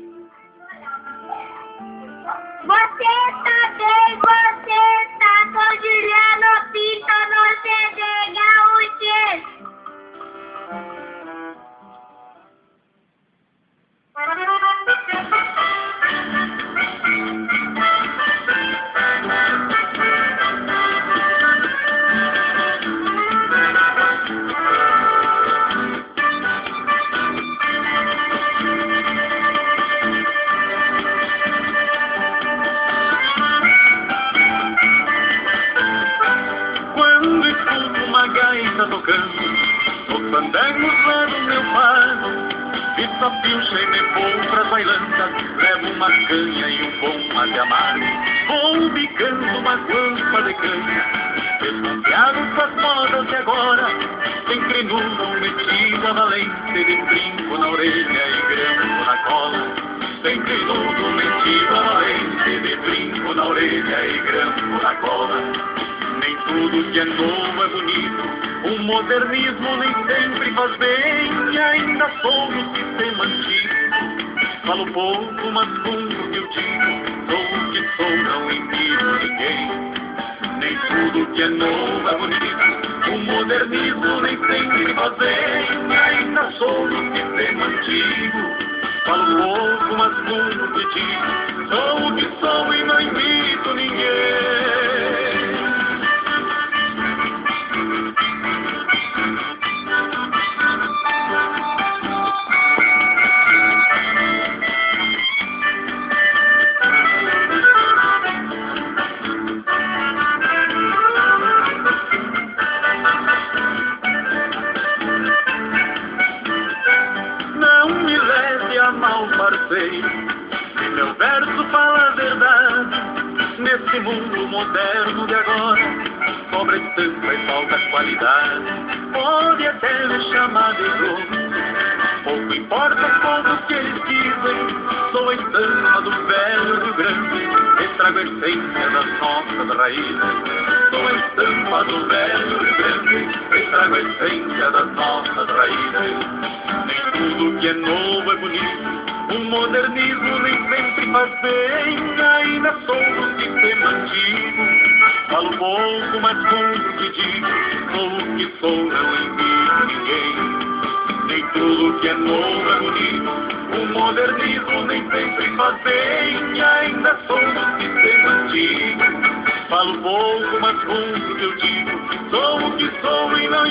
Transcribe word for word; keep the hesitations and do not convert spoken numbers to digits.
Você tá bem, você tá com Juliano Pinto no C D Gaúcho. Quando escuto uma gaita tocando, os fandangos lá no meu pago, desafio cheio me vou pras bailanças, levo uma canha e um bom mate amargo, vou bicando uma guampa de canha, desconfiado com as modas de agora, sempre nudo, metido a valente, de brinco na orelha e grampo na cola, sempre nudo, metido a valente, de brinco na orelha e grampo na cola. Nem tudo que é novo é bonito, o modernismo nem sempre faz bem, ainda sou no sistema antigo. Falo pouco, mas cumpro o que eu digo, sou o que sou, não imito ninguém. Nem tudo que é novo é bonito, o modernismo nem sempre faz bem, ainda sou no sistema antigo. Falo pouco, mas cumpro o que digo, sou o que sou e não imito ninguém. Mal parceiro, se meu verso fala a verdade, nesse mundo moderno de agora, sobra estampa e falta qualidade, pode até me chamar de louco, pouco importa como que eles dizem, sou a estampa do velho Rio Grande, estrago a essência das nossas raízes, sou a estampa do velho Rio Grande, estrago a essência das nossas raízes. Nem tudo que é novo é bonito, o modernismo nem sempre faz bem, ainda sou do sistema antigo. Falo pouco, mas cumpro o que digo, sou o que sou, não imito ninguém. Nem tudo que é novo é bonito, o modernismo nem sempre faz bem, ainda sou do sistema antigo. Falo pouco, mas cumpro o que eu digo, sou o que sou e não